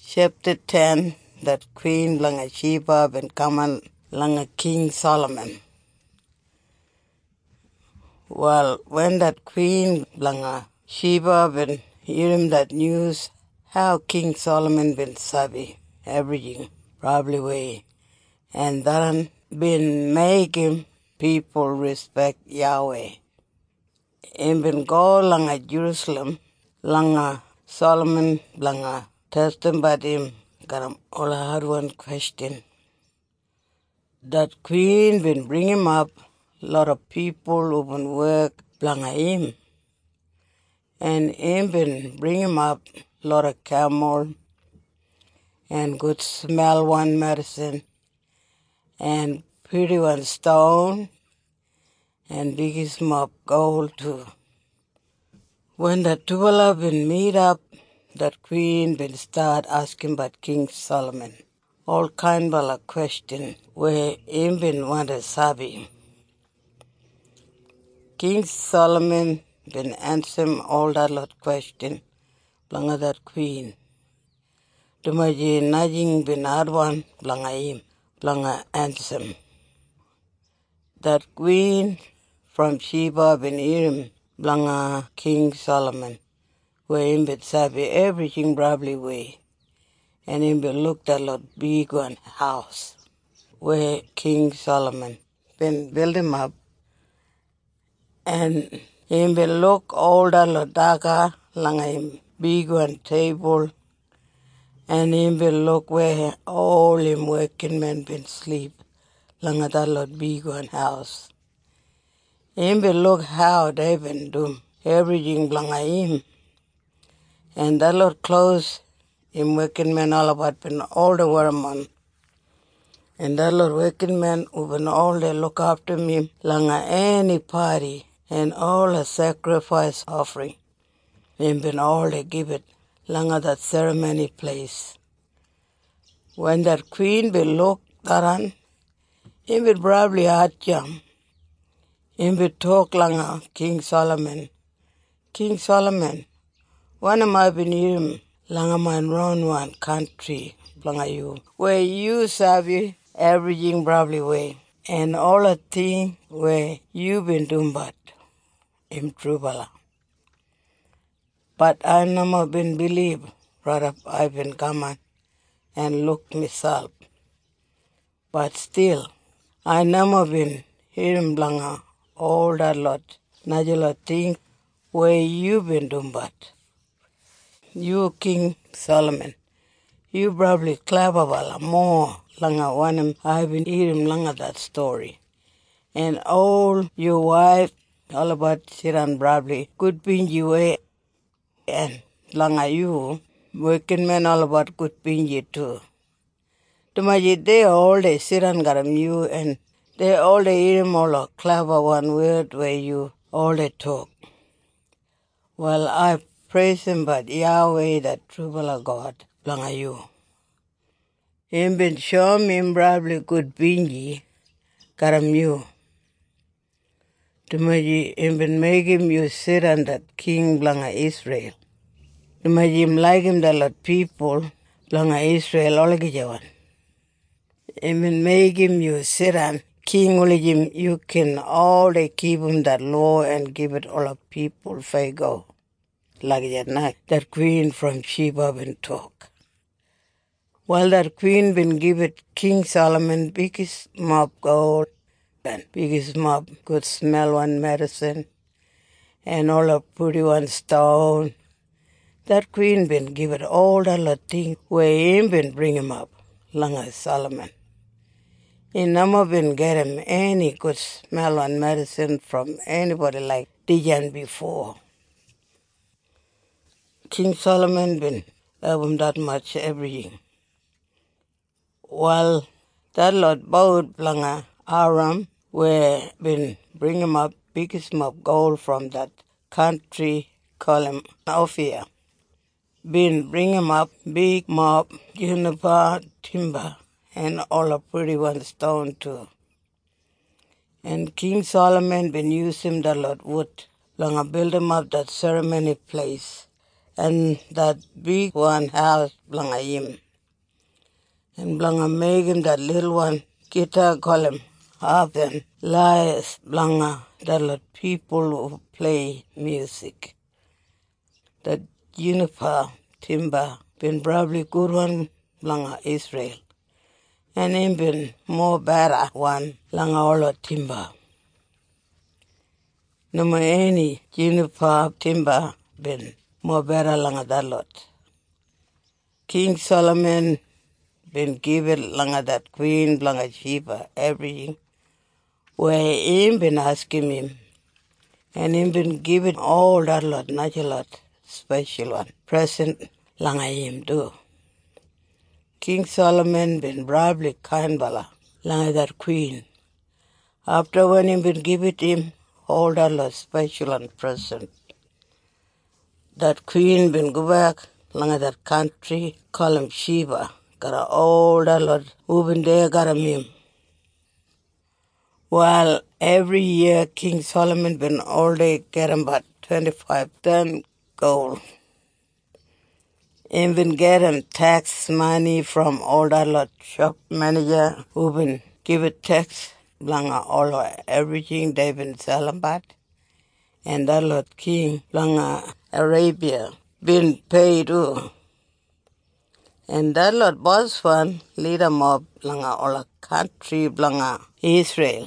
Chapter 10, that Queen Langa Sheba ben Kaman Langa King Solomon. Well, when that Queen Langa Sheba ben hearing that news, how King Solomon been sabi everything, probably way, and then been making people respect Yahweh. And been go Langa Jerusalem, Langa Solomon Langa testing about him. Got all I had one question. That Queen been bring him up, lot of people who been work blanga him. And him been bring him up, lot of camel and good smell one medicine and pretty one stone and biggest mop gold too. When the two been meet up, that Queen been start asking about King Solomon. All kind of a question where him been want to sabi. King Solomon been answering all that lot question blanga that Queen. Dumaji najing been hard one blanga him blanga answer. That Queen from Sheba been hearing blanga King Solomon, where him been sabi everything probably way. And him been looked at lot big one house where King Solomon been build him up. And him been look all that lot daga langa him big one table. And him been look where all him working men been sleep langa that lot big one house. Him been look how they been do everything blanga him. And that lot clothes him working men all about been all the warm on. And that lot working men who been all they look after me langa any party and all a sacrifice offering. Him been all they give it langa that ceremony place. When that Queen been look daran, him been probably hard jam. Him been talk langa King Solomon. King Solomon, one of my been hearing langa man round one country blanga you, where you sabi everything probably way. And all the thing where you been doing but him true bala. But I never been believe, brother, I been come and look myself. But still, I never been hearing blanga all that lot, najala thing where you been doing but. You King Solomon, you probably clever bala more langa one I been hearing langa that story. And all your wife, all about Shiran probably good pinji way and langa you, working men all about good pinji too. Tumaji they all they Shiran garam you and they all they hear him all a clever one word where you all they talk. Well, I praise him but Yahweh that true God langa you. Him been show me probably good pinji garam you. Tumaji him been make him you sit on that king blanga Israel. Tumaji him like him that lot people blanga Israel all gijawan. Him been make him you sit on king only him you can all they keep him that law and give it all of people fair go. Like that Queen from Sheba been talk. Well, that Queen been give it King Solomon biggest mop gold and biggest mop good smell one medicine and all a pretty one stone. That Queen been give it all that lot thing where him been bring him up, langa Solomon. He never been get him any good smell one medicine from anybody like Dijan before. King Solomon been have him that much everything. Well, that lot boat langa Aram where been bring him up biggest mob gold from that country call him Ophir. Been bring him up big mob juniper timber and all a pretty one stone too. And King Solomon been use him that lot wood langa build him up that ceremony place and that big one house blanga him. And blanga make him that little one guitar call him half then lies blanga that lot people who play music. That Juniper Timber been probably good one blanga Israel. And him been more better one langa all timber. No more any Juniper Timber been more better langa that lot. King Solomon been given langa that queen blanga Sheba everything. Where him been asking him. And him been given all that lot, not a lot, special one. Present langa him do. King Solomon been probably kind bala langa that queen. After when him been given him all that lot, special and present. That queen been go back langa that country, call him Sheba. Got all that lot, who been there got him. Well, every year King Solomon been all day getting about 25 ton gold. He been getting tax money from all that lot shop manager who been give tax blanga all everything they been selling about. And that lot king blanga Arabia been paid too. And that lot boss one leader mob blanga all country blanga Israel.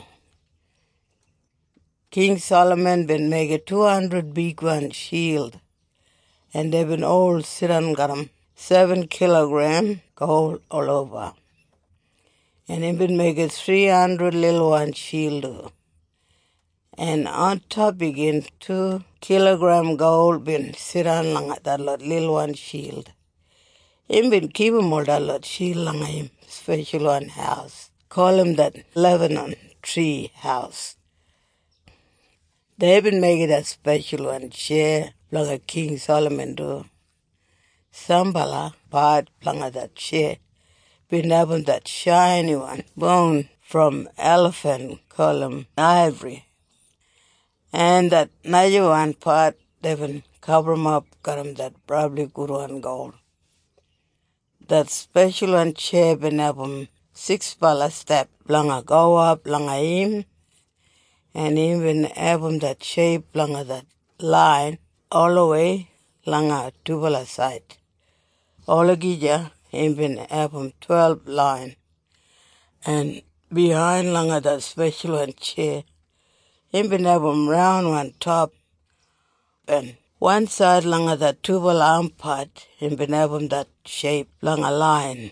King Solomon been making 200 big one shield. And they've been all sitting got 7 kilogram gold all over. And they've been making 300 little one shield. And on top begin 2 kilogram gold been sitting long that lot little one shield. Him been keeping all that lot shield long him special one house. Call him that Lebanon tree house. They've been making that special one chair like King Solomon do. Sambala part planga that chair. Been having that shiny one bone from elephant column ivory. And that another one part they been cover 'em up, got 'em that probably good one gold. That special one chair been having 6 bala step planga go up planga him. And even have that shape langa that line all the way langa tubala side. All gija even have 12 line. And behind langa that special one chair, even have round one top. And one side langa that tubala arm part, even have that shape langa line.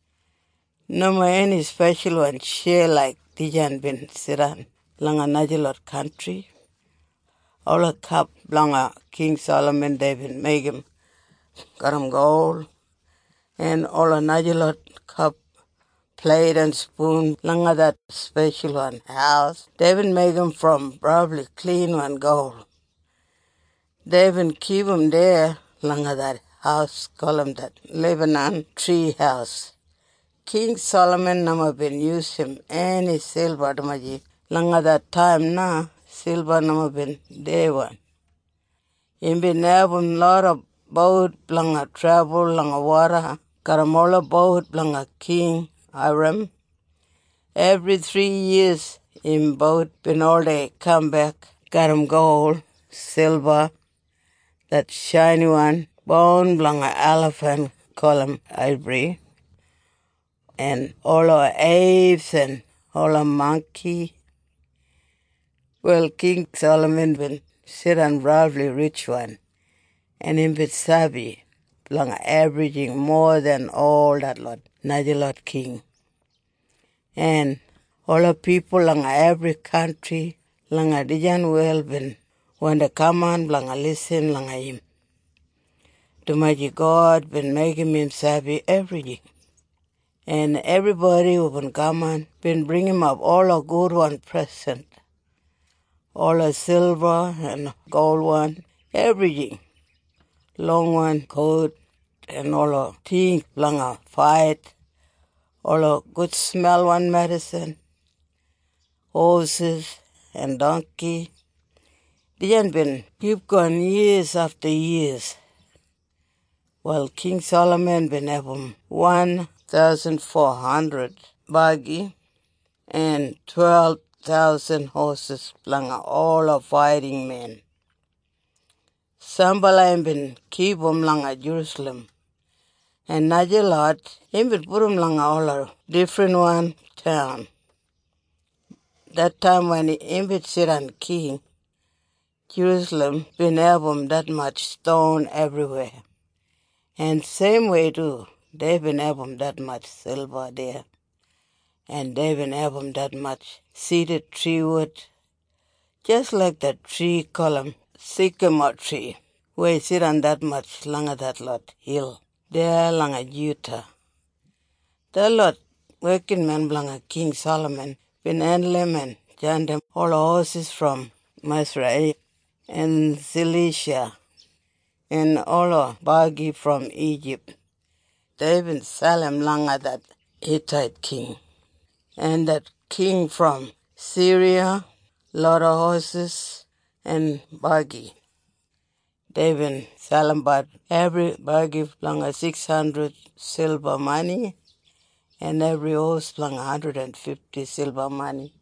No more any special one chair like Dijan been siran. Langa Najalot country. All a cup langa King Solomon they been make him got 'em gold. And all a Najalot cup plate and spoon langa that special one house. They been make 'em from probably clean one gold. They been keep 'em there langa that house call 'em that Lebanon tree house. King Solomon nama been use him any silver damaji. Langa that time na silver nama been day one. He been having lot of boat langa travel langa water. Karamola boat langa King Hiram. Every 3 years in boat been all day come back. Got 'em gold, silver, that shiny one. Bone langa elephant call 'em ivory. And all our apes and all our monkey. Well, King Solomon been sit and probably rich one. And him been savvy, long averaging more than all that lot, Najalot king. And all the people long every country, long a dijan well been, when they come on, long listen long him. To mighty God been making him savvy everything. And everybody who been come on, been bring him up all a good one present. All a silver and gold one, everything. Long one, coat, and all a thing, long a fight. All a good smell one medicine. Horses and donkey. They ain't been keep going years after years. Well, King Solomon been have 1,400 buggy and 12,000 horses, langa all of fighting men. Sambalayim been keep langa Jerusalem. And Najalot, him been put langa all a different one town. That time when he been sit on king, Jerusalem been have that much stone everywhere. And same way too, they been have that much silver there. And they been have that much seeded tree wood, just like the tree column, sycamore tree, where you sit on that much longer that lot hill. There longer Utah. The lot working man blanga King Solomon been handling and joined them all horses from Masrael and Cilicia and all of buggy from Egypt. They been selling longer that Hittite king. And that king from Syria, lot of horses and buggy. They been selling but every buggy long 600 silver money and every horse long 150 silver money.